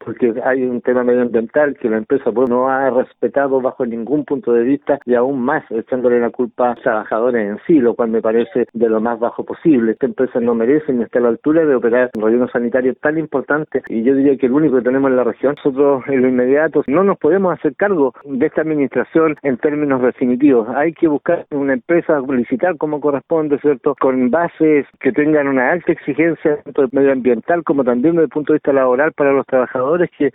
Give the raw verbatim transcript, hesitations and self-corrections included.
porque hay un tema medioambiental que la empresa pues, no ha respetado bajo ningún punto de vista y aún más echándole la culpa a los trabajadores en sí, lo cual me parece de lo más bajo posible. Esta empresa no merece ni está a la altura de operar un relleno sanitario tan importante y yo diría que el único que tenemos en la región. Nosotros en lo inmediato no nos podemos hacer cargo de esta administración en términos definitivos. Hay que buscar una empresa, licitar como corresponde, ¿cierto? Con bases que tengan una alta exigencia tanto medioambiental como también desde el punto de vista laboral para los trabajadores, que